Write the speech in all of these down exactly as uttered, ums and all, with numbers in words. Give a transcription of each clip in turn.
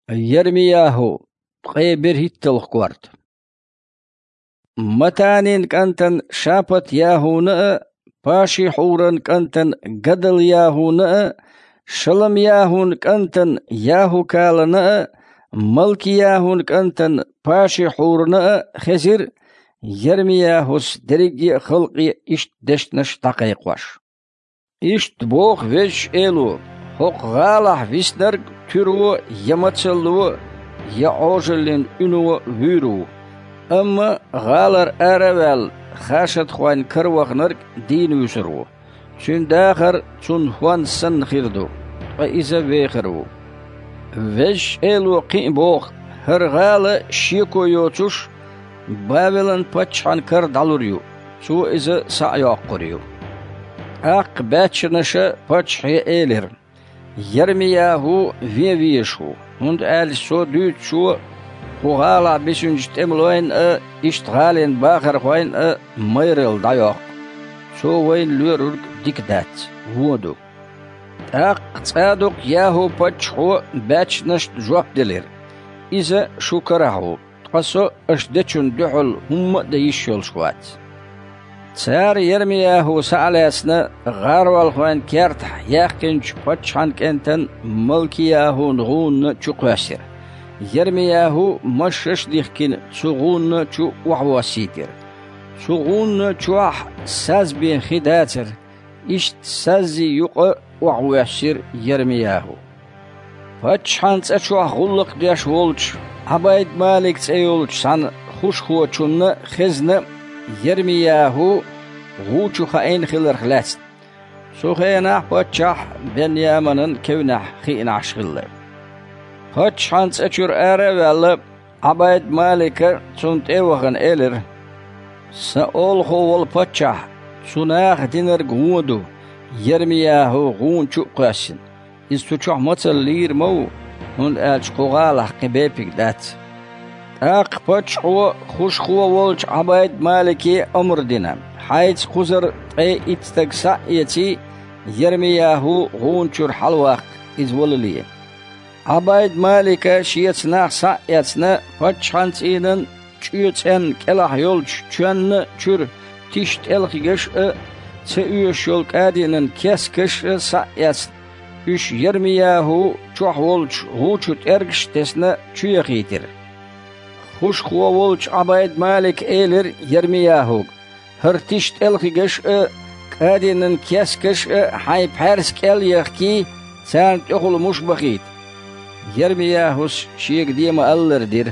يرمياهو قيبر هيتلخ كوارت متانين كنتن شابت ياهونا باشي حورن كنتن قدل ياهونا شلم ياهون كنتن ياهو كالنا ملك ياهون كنتن باشي حورنا خزر يرمياهوس درجي خلقي اشت دشتنش دقيق واش اشت بوخ وش إلو حق غالح ويسنرق ترو يمتسلو يعوجلين انو ويرو أما غالر أرول خاشت خوان كروخ نرق دين يسرو چون داخر چون خوان سن خيردو وإذا بيخرو وش إلو قين بوخ هر غالة شيكو يوتوش بابلن پچان كر دالوريو سو إذا سعياق قريو أق باتشنش پچ هي إيلر يرمياهو في ويشو هند آل سو دوت شو وغالا بسنج تملوين ا اشتغالين باخر خوين ا ميرل دايوق سو وين لورك ديك دات وودو اق تصادق ياهو بچخو باتش نشت جواب دلير إذا شكرهو تقصو اشدتشن دحل هم ديشيول شوات تسار يرمياهو سالاسنا غاروال خوين كيرتح ياخكنش بچخان كنتن ملكياهو نغون چقواسر يرمياهو مشش ديخكين سغون چو وحواسيتر سغون چوح ساز بين خداتر اشت سازي يقع وحواسير يرمياهو فاتشان تسوح غلق ديش ولش عبايد مالك تسيولش سان خوش خو چون خزن يرمياهو غوچو خاين خلر خلاص سو خيناح باتشاح بن يامنن كوناح خيناح شغله هاتش هانس أشور أرى ولا عبايد مالك سنت إيوهن إلر سأول خوال باتشاه سناخ دينر غودو يرمياهو غون شو قاسن إستوشح مثل لير مو هن ألش قغالح قبيبك دات أق باتش خو خوش خو والش عبايد مالكي أمر دينا حيث خزر أي إتستقسا يتي يرمياهو غون شور حلواق إز ولليه عبايد مالك شيتنا سايتنا فاتشانت إيدن چيوتن كلاح يولش چون چور تشت الخيش تيوش يول قادينن كسكش سايت üç Yermiyahu çoğ volç huçut ergiş tesne çüyeğitir. Huş kuva volç abayed malik elir Yermiyahu. Hırtişt elgiş qadinin keskiş hay pers kel yaki sen oğulmuş bakit. Yermiyahus şiğ diyema alırdır.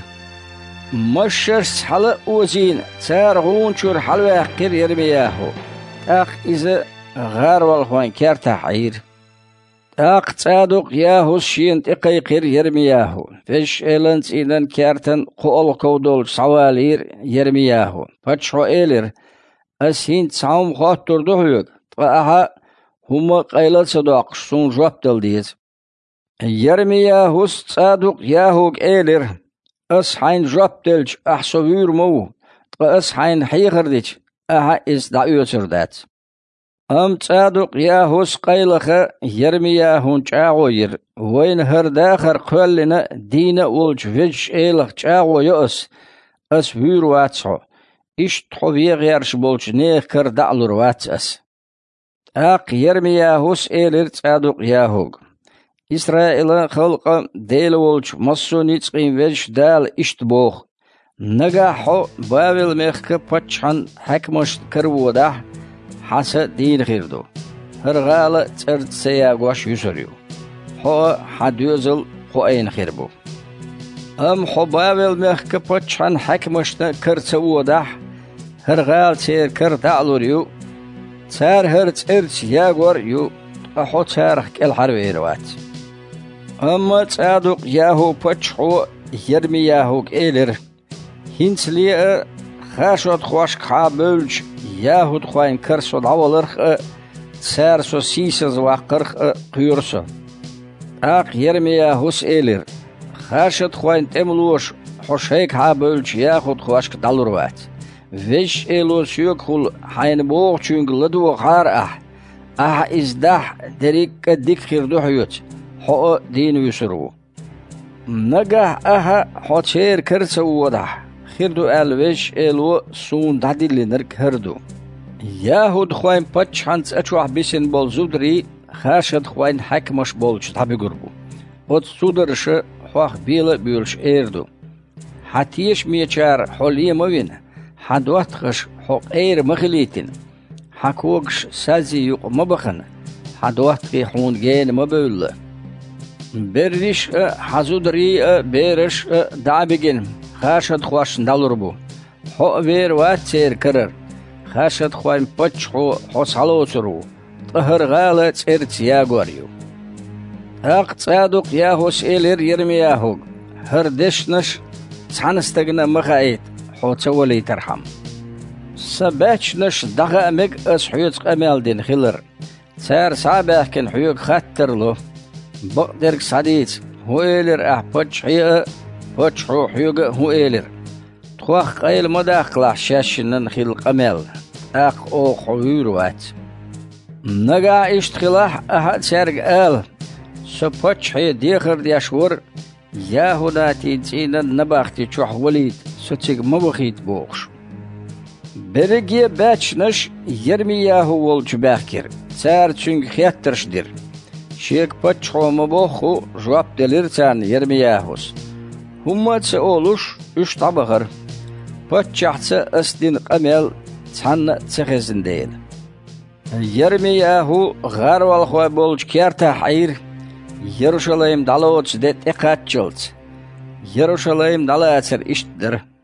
Maşşers halı uzin sarğun çur halva qir Yermiyahu. Aq izi غارول خوان كارتا حير اق تصادق ياهو شين تقيقير يرمياهو فش إلن سيدن كارتن قول كودول سوالير يرمياهو فتشو إلر أسين تساوم خاطر دوهيك فأها هما قيلت صداق سون جواب دلديز يرمياهو تصادق ياهو إلر أس حين جواب دلج أحسوير مو أس حين حيخردج أها إس دعيوتر دات أم تصادق ياهوس قيلخ يرمياهون چاغوير وين هر داخر قولنا دينا ولج فيج إيلخ چاغو يؤس أس وير واتسو إش تحوي غيرش بولج نيخ كر دعلور واتس أق يرمياهوس إيلر تصادق ياهوغ إسرائيل خلق ديل ولج مصو نيتقين فيج دال إشت بوخ نجاحو بابل ميخ بچحن حكمش كرودح حسا دين خيردو هرغالة ترد سياغوش يسريو حو حديوزل خو اين خيربو ام حو بابل ميخ بچحن حكمشنا كرتسودح هرغال تير كردعلوريو تار هرت ارت ياغور يو احو تارخ الحرويروات اما تصادق ياهو بچحو يرمياهو إيلر هنس ليه خاشوت خوش قابلج ياهود خوين كرسو دعوالرخ سارسو سيسز واقرخ قيرسو اق يرمياهوس إيلر خاشت خوين تملوش حوشيك قابلج ياهود خوش دالروات ويش إيلوس يوكخل حين بوغ چونگ لدو غار اح اح ازدح دريك ديك خيردو حيوت حقو دين يسرو نگه اه حوچیر کرچ وده خیردو الوش الو سون دادیلی نرک هردو یهود خواهیم پچ هنس اچوح بیسین بول زودری خاشد خواهیم حکمش بولش تابی گربو ات سودرش خواه بیل بیولش ایردو حتیش میچار حولی موین حدواتخش حق ایر مخلیتین حکوکش سازی یق مبخن حدواتخی حونگین مبول بردیش حزودری بیرش دعبگین خاشد خواش ندالربو حق ویر وات سیر کرر خاشد خواهیم پچ خو حس حلوچرو طهر غالت ارت یاگوریو اق تصادق یاهوش ایلر یرمیاهو هر دشنش تانستگنا مخايت حوتولي ترحم سباتش نش دغا مج اس حيوت قمال دين خلر سار صعبه كان حيوك خطر له بقدر صديت هو إيلر اه بوتش حيوك بوتش حو حيوك هو إيلر تخوخ قيل مداخل شاشنن خيل قمال اق او حيوروات نقا اشتخلاح احد سارق آل سو بوتش حي ديخر دياشور ياهودا تيتسينا نباختي تشوح وليد سوتيق مبخيت بوخش برقية باتشنش يرمي ياهو والج باخكر تار تشنگ خياترش دير شيك باتشحو مبوخو جواب دلير تان يرمي ياهوس هما تسأولوش اش طبغر باتشحت اسدين قميل تان تخزن ديل يرمي ياهو غار والخوا بولج كيارتا حير يروشلايم دالوتش ديت اقاتشلت يروشلايم دالاتر اشتدر